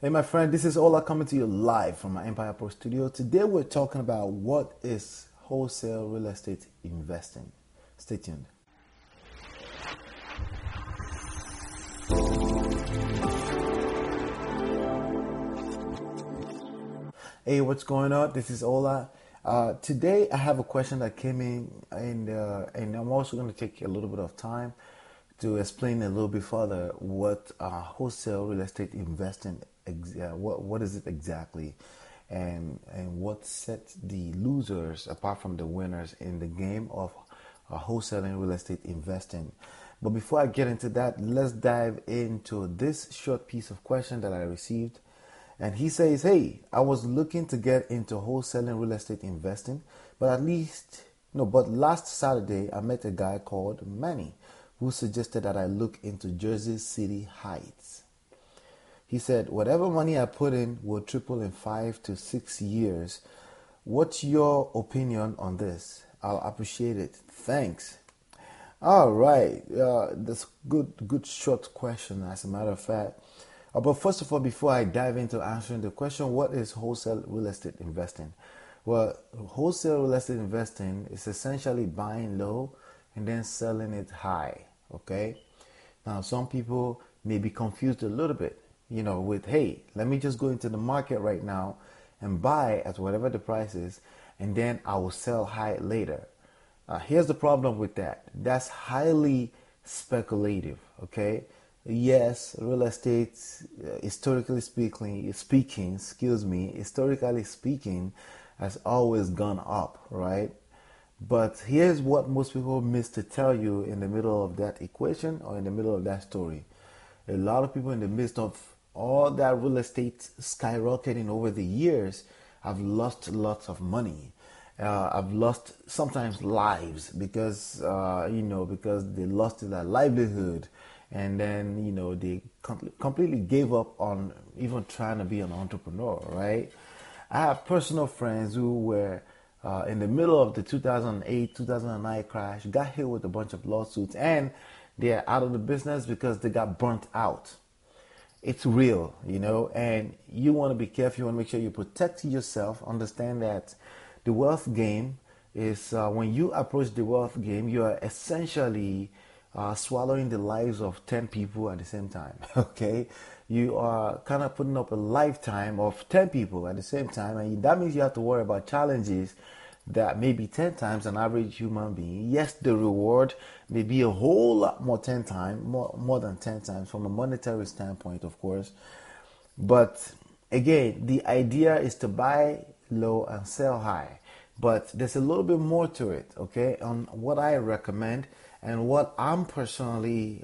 Hey, my friend, this is Ola coming to you live from my Empire Pro studio. Today, we're talking about what is wholesale real estate investing. Stay tuned. Hey, what's going on? This is Ola. Today, I have a question that came in, and I'm also going to take a little bit of time to explain a little bit further what wholesale real estate investing, what is it exactly, and what sets the losers apart from the winners in the game of wholesaling real estate investing. But before I get into that, let's dive into this short piece of question that I received. And he says, hey, I was looking to get into wholesaling real estate investing, but last Saturday I met a guy called Manny who suggested that I look into Jersey City Heights. He said, whatever money I put in will triple in 5 to 6 years. What's your opinion on this? I'll appreciate it. Thanks. All right. That's good short question, as a matter of fact. But first of all, before I dive into answering the question, what is wholesale real estate investing? Well, wholesale real estate investing is essentially buying low and then selling it high. Okay. Now, some people may be confused a little bit, with, hey, let me just go into the market right now and buy at whatever the price is, and then I will sell high later. Here's the problem with that. That's highly speculative. Okay. Yes, real estate, historically speaking, has always gone up, right? But here's what most people miss to tell you in the middle of that equation or in the middle of that story. A lot of people in the midst of all that real estate skyrocketing over the years have lost lots of money. I've lost sometimes lives because they lost their livelihood. And then, they completely gave up on even trying to be an entrepreneur, right? I have personal friends who were in the middle of the 2008, 2009 crash, got hit with a bunch of lawsuits, and they're out of the business because they got burnt out. It's real, and you want to be careful. You want to make sure you protect yourself. Understand that the wealth game is when you approach the wealth game, you are essentially swallowing the lives of 10 people at the same time. Okay, you are kind of putting up a lifetime of 10 people at the same time, and that means you have to worry about challenges that may be 10 times an average human being. Yes, the reward may be a whole lot more 10 times, more than 10 times from a monetary standpoint, of course. But again, the idea is to buy low and sell high. But there's a little bit more to it, okay, on what I recommend and what I'm personally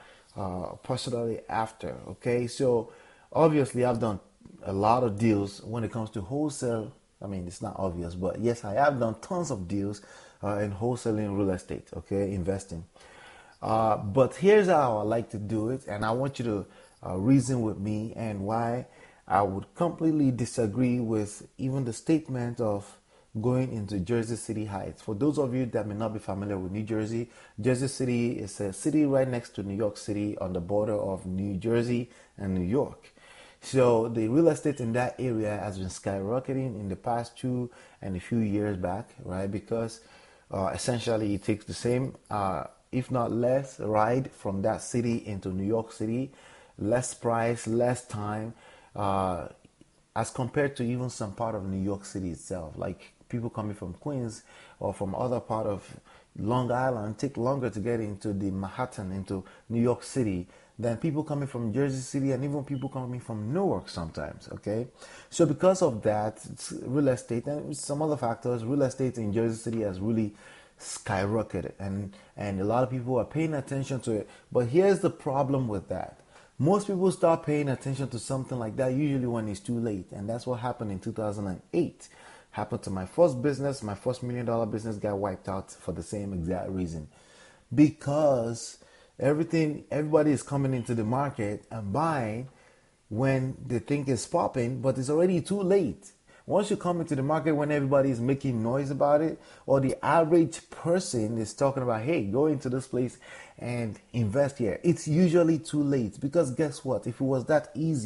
after. Okay, so obviously I've done a lot of deals when it comes to wholesale. I mean, it's not obvious, but yes, I have done tons of deals in wholesaling real estate. Okay, investing. But here's how I like to do it, and I want you to reason with me and why I would completely disagree with even the statement of going into Jersey City Heights. For those of you that may not be familiar with New Jersey, Jersey City is a city right next to New York City on the border of New Jersey and New York. So the real estate in that area has been skyrocketing in the past 2 and a few years back, right? Because essentially it takes the same, if not less, ride from that city into New York City, less price, less time, as compared to even some part of New York City itself. Like people coming from Queens or from other part of Long Island take longer to get into the Manhattan, into New York City, than people coming from Jersey City and even people coming from Newark sometimes, okay? So because of that, real estate and some other factors, real estate in Jersey City has really skyrocketed, and a lot of people are paying attention to it. But here's the problem with that. Most people start paying attention to something like that usually when it's too late, and that's what happened in 2008. Happened to my first business. My first $1 million business got wiped out for the same exact reason, because everybody is coming into the market and buying when they think it's popping, but it's already too late. Once you come into the market when everybody is making noise about it, or the average person is talking about, hey, go into this place and invest here, it's usually too late. Because guess what? If it was that easy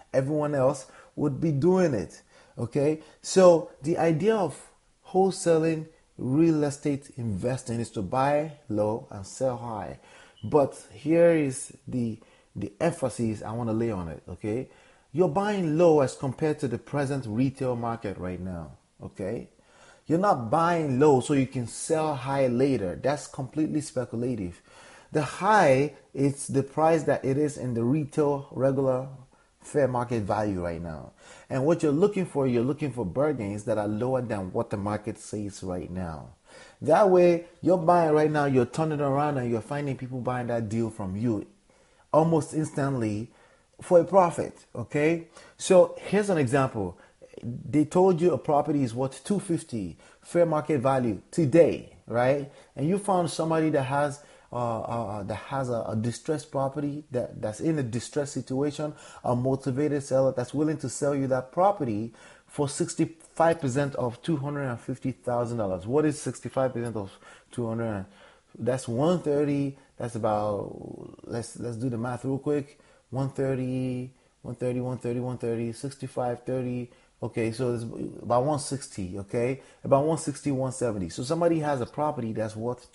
everyone else would be doing it. Okay, so the idea of wholesaling real estate investing is to buy low and sell high. But here is the emphasis I want to lay on it. Okay, you're buying low as compared to the present retail market right now. Okay, you're not buying low so you can sell high later. That's completely speculative. The high is the price that it is in the retail regular fair market value right now. And what you're looking for bargains that are lower than what the market says right now. That way, you're buying right now, you're turning around and you're finding people buying that deal from you almost instantly for a profit. Okay? So here's an example. They told you a property is worth 250 fair market value today, right? And you found somebody that has a distressed property that's in a distressed situation, a motivated seller that's willing to sell you that property for 65% of $250,000. What is 65% of 200? That's 130. That's about, let's do the math real quick. 130, 65, 30. Okay, so it's about 160, okay? About 160, 170. So somebody has a property that's worth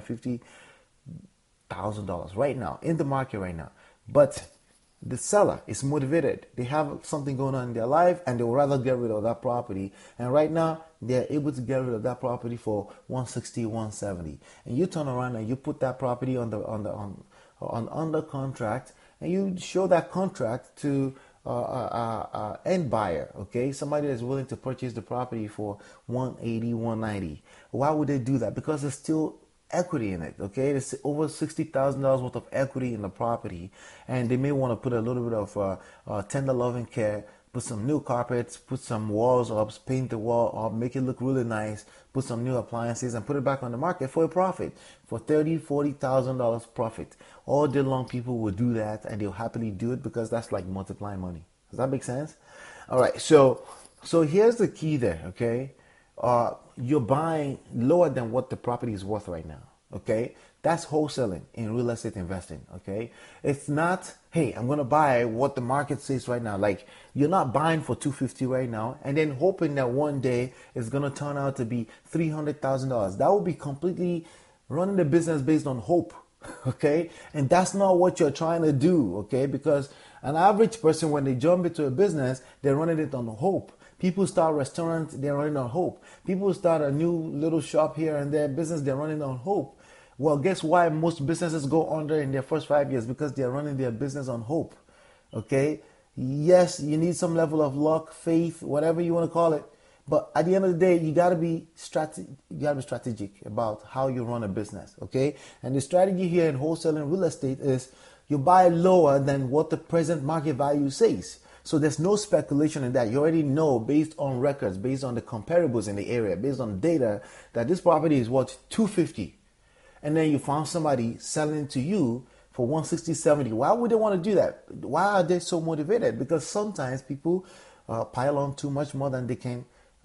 $250,000 right now, in the market right now. But the seller is motivated. They have something going on in their life and they would rather get rid of that property. And right now, they're able to get rid of that property for 160, 170. And you turn around and you put that property under contract and you show that contract to end buyer, okay? Somebody that's willing to purchase the property for 180, 190. Why would they do that? Because there's still equity in it, okay? There's over $60,000 worth of equity in the property, and they may want to put a little bit of tender loving care, put some new carpets, put some walls up, paint the wall up, make it look really nice, put some new appliances, and put it back on the market for a profit, for $30,000, $40,000 profit. All day long, people will do that, and they'll happily do it because that's like multiplying money. Does that make sense? All right, so here's the key there, okay? You're buying lower than what the property is worth right now, okay? That's wholesaling in real estate investing, okay? It's not, hey, I'm going to buy what the market says right now. Like, you're not buying for $250 right now and then hoping that one day it's going to turn out to be $300,000. That would be completely running the business based on hope, okay? And that's not what you're trying to do, okay? Because an average person, when they jump into a business, they're running it on hope. People start restaurants, they're running on hope. People start a new little shop here and there, business, they're running on hope. Well, guess why most businesses go under in their first 5 years? Because they're running their business on hope. Okay? Yes, you need some level of luck, faith, whatever you want to call it. But at the end of the day, you gotta be strategic about how you run a business. Okay? And the strategy here in wholesaling real estate is you buy lower than what the present market value says. So there's no speculation in that. You already know, based on records, based on the comparables in the area, based on data, that this property is worth $250. And then you found somebody selling to you for 160, 70. Why would they want to do that? Why are they so motivated? Because sometimes people pile on too much more than they can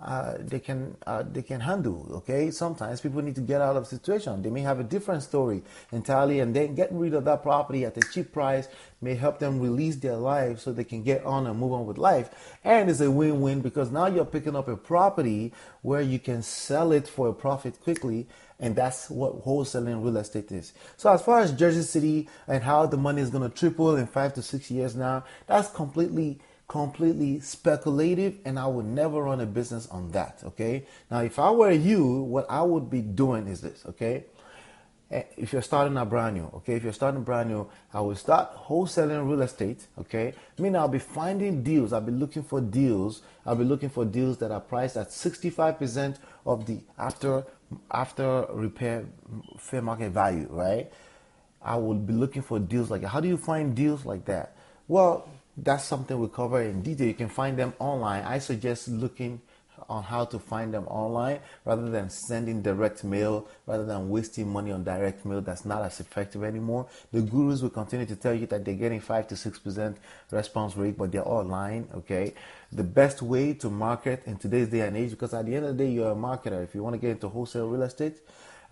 handle. Okay, sometimes people need to get out of the situation. They may have a different story entirely, and then getting rid of that property at a cheap price may help them release their life so they can get on and move on with life. And it's a win-win because now you're picking up a property where you can sell it for a profit quickly, and that's what wholesaling real estate is. So as far as Jersey City and how the money is going to triple in 5 to 6 years now, that's completely speculative, and I would never run a business on that. Okay, now if I were you, what I would be doing is this. Okay, if you're starting a brand new, I will start wholesaling real estate. Okay, I mean, I'll be finding deals, I'll be looking for deals that are priced at 65% of the after repair fair market value, right? I will be looking for deals like that. How do you find deals like that? Well, that's something we cover in detail. You can find them online. I suggest looking on how to find them online rather than sending direct mail, rather than wasting money on direct mail. That's not as effective anymore. The gurus will continue to tell you that they're getting 5 to 6% response rate, but they're all lying. Okay, the best way to market in today's day and age, because at the end of the day, you're a marketer. If you want to get into wholesale real estate,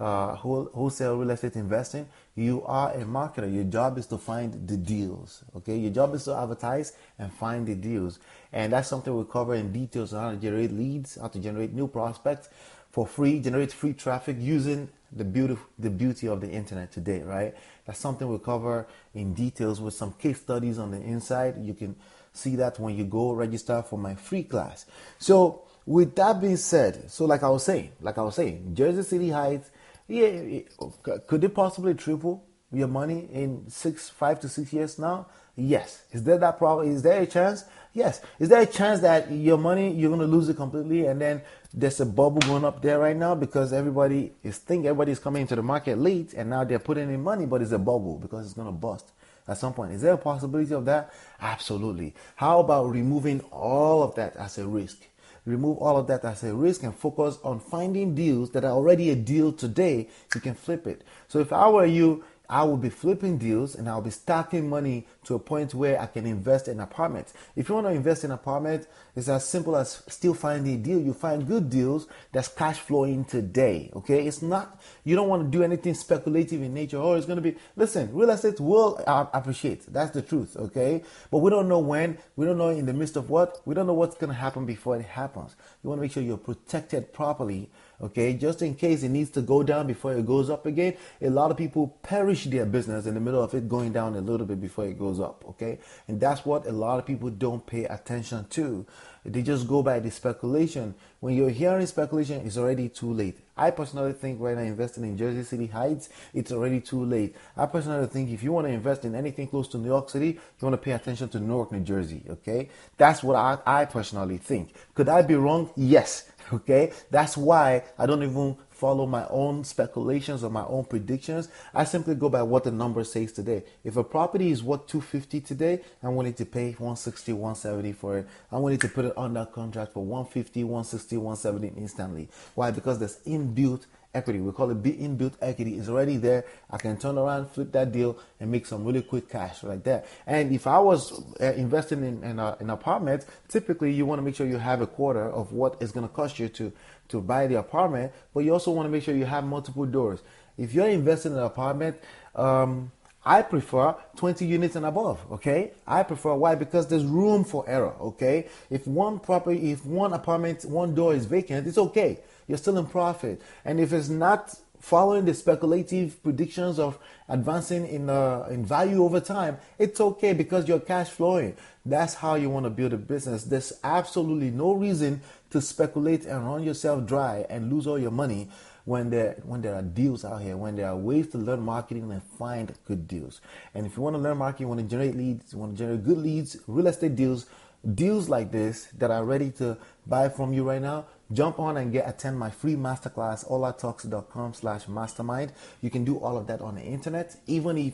wholesale real estate investing, you are a marketer. Your job is to find the deals. Okay, your job is to advertise and find the deals, and that's something we cover in details on how to generate leads, how to generate new prospects for free, generate free traffic using the beauty of the internet today, right? That's something we cover in details with some case studies on the inside. You can see that when you go register for my free class. So with that being said, so like I was saying, Jersey City Heights, yeah, could it possibly triple your money in 5 to 6 years now? Yes. Is there that problem? Is there a chance? Yes. Is there a chance that your money, you're going to lose it completely, and then there's a bubble going up there right now because everybody's coming into the market late, and now they're putting in money, but it's a bubble because it's going to bust at some point. Is there a possibility of that? Absolutely. How about removing all of that as a risk? Remove all of that as a risk and focus on finding deals that are already a deal today. You can flip it. So if I were you, I will be flipping deals and I'll be stacking money to a point where I can invest in apartments. If you want to invest in apartments, it's as simple as still finding a deal. You find good deals that's cash flowing today. Okay, it's not, you don't want to do anything speculative in nature. Oh, it's going to be, listen, real estate will appreciate. That's the truth. Okay, but we don't know when, we don't know in the midst of what, we don't know what's going to happen before it happens. You want to make sure you're protected properly. Okay, just in case it needs to go down before it goes up again. A lot of people perish their business in the middle of it going down a little bit before it goes up. Okay, and that's what a lot of people don't pay attention to. They just go by the speculation. When you're hearing speculation, it's already too late. I personally think right now investing in Jersey City Heights, it's already too late. I personally think if you want to invest in anything close to New York City, you want to pay attention to Newark, New Jersey. Okay, that's what I personally think. Could I be wrong? Yes. Okay, that's why I don't even follow my own speculations or my own predictions. I simply go by what the number says today. If a property is worth $250 today, I'm willing to pay $160, $170 for it. I'm willing to put it under contract for $150, $160, $170 instantly. Why? Because there's inbuilt equity. We call it inbuilt equity. It's already there. I can turn around, flip that deal, and make some really quick cash like that. And if I was investing in apartments, typically you want to make sure you have a quarter of what it's going to cost you to buy the apartment, but you also want to make sure you have multiple doors. If you're investing in an apartment, I prefer 20 units and above, okay? I prefer, why? Because there's room for error, okay? If one apartment, one door is vacant, it's okay. You're still in profit. And if it's not following the speculative predictions of advancing in value over time, it's okay because you're cash flowing. That's how you want to build a business. There's absolutely no reason to speculate and run yourself dry and lose all your money when there are deals out here, when there are ways to learn marketing and find good deals. And if you want to learn marketing, you want to generate leads, you want to generate good leads, real estate deals like this that are ready to buy from you right now, jump on and attend my free masterclass, olatalks.com/mastermind. You can do all of that on the internet, even if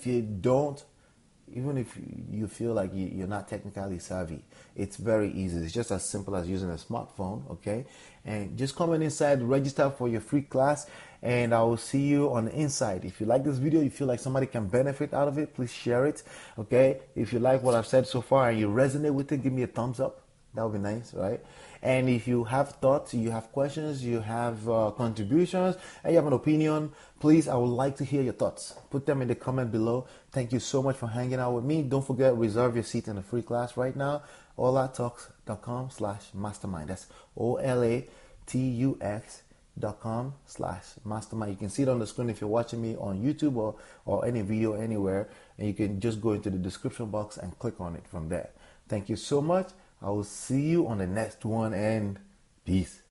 you feel like you're not technically savvy. It's very easy. It's just as simple as using a smartphone, okay? And just come inside, register for your free class, and I will see you on the inside. If you like this video, you feel like somebody can benefit out of it, please share it, okay? If you like what I've said so far and you resonate with it, give me a thumbs up. That would be nice, right? And if you have thoughts, you have questions, you have contributions, and you have an opinion, please, I would like to hear your thoughts. Put them in the comment below. Thank you so much for hanging out with me. Don't forget, reserve your seat in the free class right now. olatalks.com/mastermind. That's OLATUX.com/mastermind. You can see it on the screen if you're watching me on YouTube or any video anywhere. And you can just go into the description box and click on it from there. Thank you so much. I will see you on the next one, and peace.